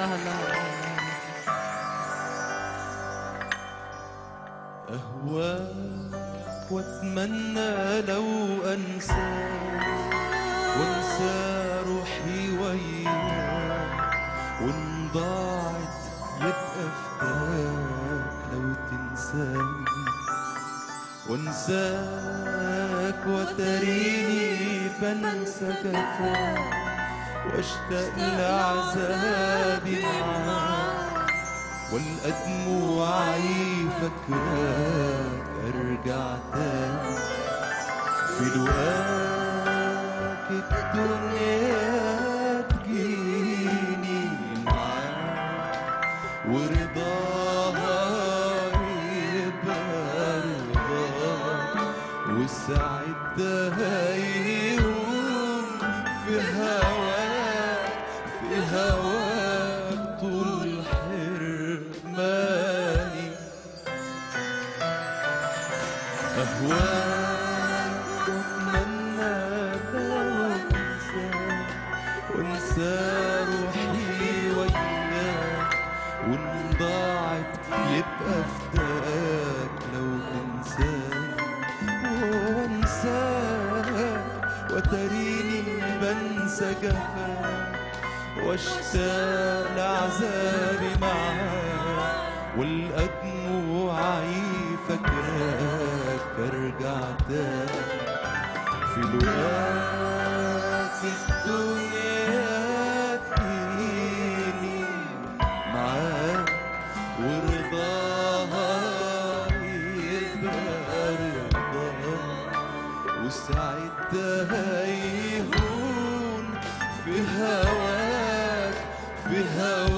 وسهلا. أهواك وأتمنى لو أنساك وأنسى روحي وياك، وإن ضاعت يبقى فداك لو تنساني، وانساك وتريني بنسى جفاك واشتاق لعذابي معاك، والقى دموعي فاكراك ارجع تاني في لقاك الدنيا تجيني معاك، ورضاها يبقى رضاك، وساعتها يهون في هواك، في هواك طول حرماني. أهواك وأتمنى لو أنساك وأنسى روحي وياك، وإن ضاعت يبقى فداك لو تنساني، وأنساك وتريني بنسى جفاك واشتاق لعذابي معاك، والقى دموعي فاكراك ارجع تاني في لقاك الدنيا تجيني معاك، ورضاها يبقى رضاك، وساعتها يهون في هواك، في هواك